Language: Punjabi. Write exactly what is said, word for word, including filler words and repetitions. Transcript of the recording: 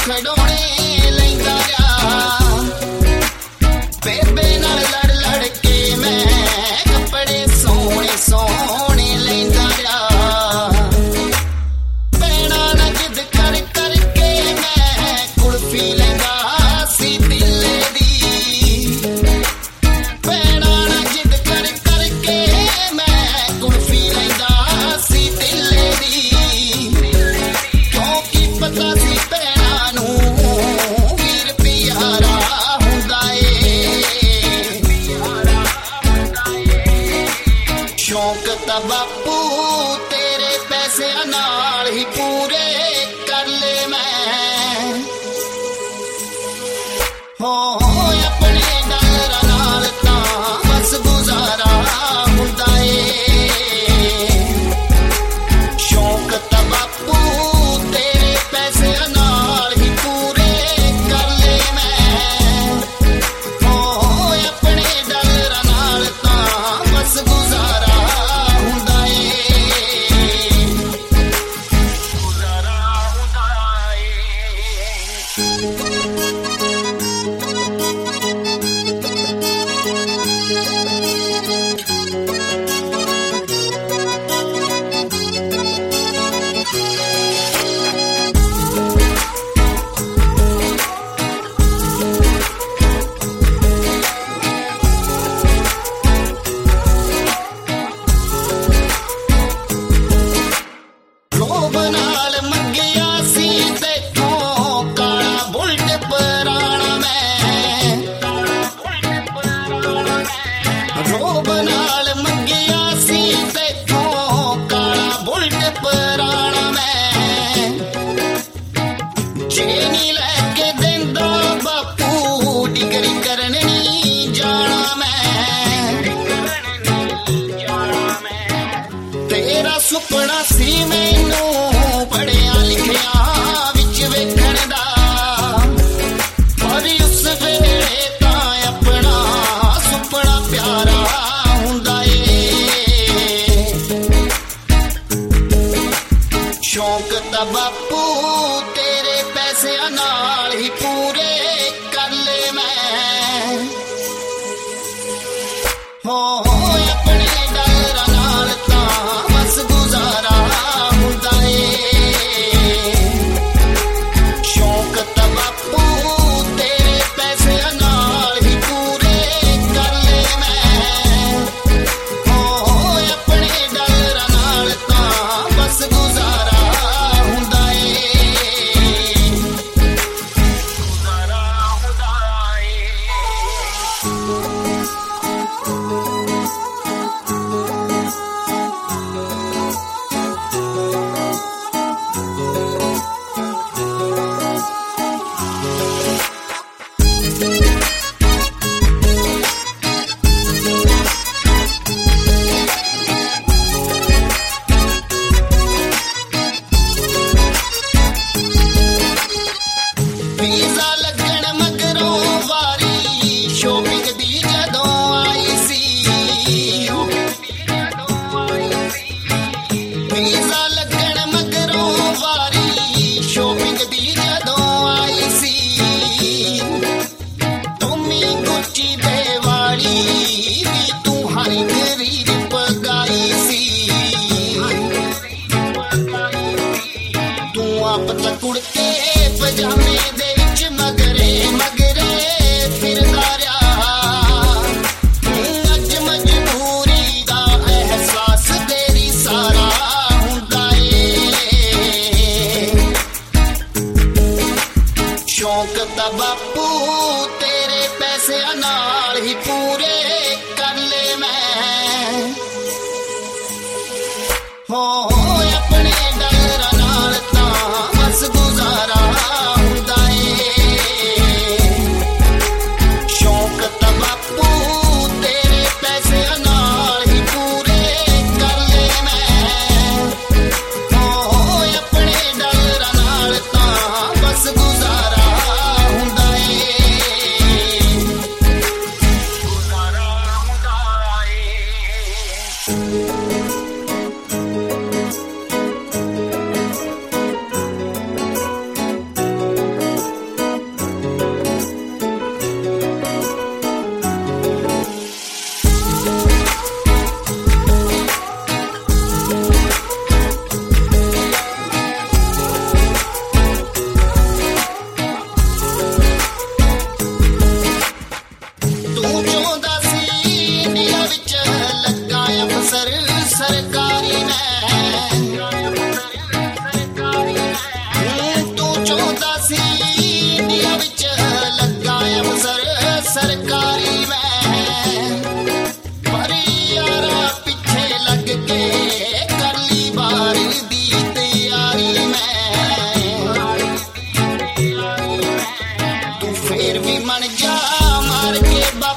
ਖਡੋਣੇ ਲੈਂਦਾ ਰਿਹਾ ਬੇਬੇ ਨਾਲ ਲੜ ਲੜ ਕੇ ਮੈਂ ਕੱਪੜੇ ਸੋਹਣੇ ਸੋਹਣੇ ਲੈਂਦਾ ਰਿਹਾ ਭੈਣਾਂ ਨਾਲ ਜਿੱਦ ਕਰ ਕਰਕੇ ਮੈਂ ਕੁਲਫੀ ਲੈਂਦਾ ਸੀ ਦਿੱਲੇ ਦੀ ਭੈਣਾਂ ਨਾਲ ਜਿੱਦ ਕਰ ਕਰਕੇ ਮੈਂ ਕੁਲਫੀ ਲੈਂਦਾ ਸੀ ਦਿੱਲੇ ਦੀ ਕਿਉਂਕਿ ਪਤਾ ਸੀ ਭੈਣਾਂ ਨੂੰ ਵੀਰ ਪਿਆਰਾ ਹੁੰਦਾ ਏ ਸ਼ੌਂਕ ਤਾਂ ਬਾਪੂ ਤੇਰੇ ਪੈਸਿਆਂ ਨਾਲ ਹੀ ਪੂਰੇ ਕਰ ਲੈ ਮੈਂ ਹੋ ਆਪਣੇ ਡਾਲਰਾਂ ਨਾਲ ਤਾਂ ਬਸ ਗੁਜ਼ਾਰਾ ਹੁੰਦਾ ਏ ਸ਼ੌਂਕ ਤਾਂ ਬਾਪੂ ਤੇਰੇ ਪੈਸਿਆਂ ਨਾਲ ਹੀ ਪੂਰੇ ਕਰ ਲੈ ਮੈਂ ਹੋ ਆਪਣੇ ਡਾਲਰਾਂ ਨਾਲ ਤਾਂ ਬਸ ਗੁਜ਼ਾਰਾ ਹੁੰਦਾ ਏ ਗੁਜ਼ਾਰਾ ਹੁੰਦਾ ਏ ਰੋਬ ਨਾਲ ਮੰਗਿਆ ਸੀ ਤੇਥੋਂ ਕਾਲਾ ਬੁਲਟ ਪੁਰਾਣਾ ਮੈਂ ਰੋਬ ਨਾਲ ਮੰਗਿਆ ਸੀ ਤੇਥੋਂ ਕਾਲਾ ਬੁਲਟ ਪੁਰਾਣਾ ਮੈਂ ਜੇ ਨਹੀਂ ਲੈ ਕੇ ਦਿੰਦਾ ਬਾਪੂ ਡਿਗਰੀ ਕਰਨ ਨਹੀਂ ਜਾਣਾ ਮੈਂ ਤੇਰਾ ਸੁਪਨਾ ਸੀ ਮੈਨੂੰ ਪੜ੍ਹਿਆ ਲਿਖਿਆ ਵਿੱਚ ਵੇਖਣ ਦਾ ਪਰ ਉਸ ਵੇਲੇ ਤਾਂ ਆਪਣਾ ਸੁਪਨਾ ਪਿਆਰਾ ਹੁੰਦਾ ਏ ਸ਼ੌਂਕ ਤਾਂ ਬਾਪੂ ਤੇਰੇ ਪੈਸਿਆਂ ਨਾਲ ਹੀ ਪੂਰੇ ਕਰ ਲੈ ਮੈਂ ਹੋ ਆਪਣੇ ਡਾਲਰਾਂ ਨਾਲ ਤਾਂ ਬਸ ਗੁਜ਼ਾਰਾ ਹੁੰਦਾ ਏ ਸ਼ੌਂਕ ਤਾਂ ਬਾਪੂ ਤੇਰੇ ਪੈਸਿਆਂ ਨਾਲ ਹੀ ਪੂਰੇ ਕਰ ਲੈ ਮੈਂ ਹੋ ਆਪਣੇ ਡਾਲਰਾਂ ਨਾਲ ਤਾਂ ਬਸ ਗੁਜ਼ਾਰਾ ਹੁੰਦਾ ਏ ਗੁਜ਼ਾਰਾ ਹੁੰਦਾ ਏ ਵੀਜ਼ਾ ਲੱਗਣ ਮਗਰੋਂ ਵਾਰੀ ਸ਼ੋਪਿੰਗ ਦੀ ਜਦੋਂ ਆਈ ਸੀ ਵੀਜ਼ਾ ਲੱਗਣ ਮਗਰੋਂ ਵਾਰੀ ਸ਼ੋਪਿੰਗ ਦੀ ਜਦੋਂ ਆਈ ਸੀ ਤੁਮੀ ਗੁੱਚੀ ਦੇ ਵਾਲੀ ਵੀ ਤੂੰ ਹਰੀ ਗਰੀਬ ਪਗਾਈ ਸੀ ਤੂੰ ਆਪ ਤਾਂ ਕੁੜਤੇ ਪਜਾਮੇ ਦੇ ਵਿੱਚ ਮਗਰੇ ਮਗਰੇ ਫਿਰਦਾ ਰਿਹਾ ਅੱਜ ਮਜਬੂਰੀ ਦਾ ਅਹਿਸਾਸ ਤੇਰੀ ਸਾਰਾ ਹੁੰਦਾ ਏ ਸ਼ੌਂਕ ਤਾਂ ਬਾਪੂ ਤੇਰੇ ਪੈਸਿਆਂ ਨਾਲ ਹੀ ਪੂਰੇ ਕਰ ਲੈ ਮੈਂ ਹੋ ਆਪਣੇ ਡਾਲਰਾਂ ਨਾਲ ਤਾਂ ਬਸ ਗੁਜ਼ਾਰਾ ਹੁੰਦਾ ਏ ਸ਼ੌਂਕ ਤਾਂ ਬਾਪੂ ਤੇਰੇ ਪੈਸਿਆਂ ਨਾਲ ਹੀ ਪੂਰੇ ਕਰ ਲੈ ਮੈਂ ਹੋ ਆਪਣੇ ਡਾਲਰਾਂ ਨਾਲ ਤਾਂ ਬਸ ਗੁਜ਼ਾਰਾ ਹੁੰਦਾ ਏ ਮਾਰ ਕੇ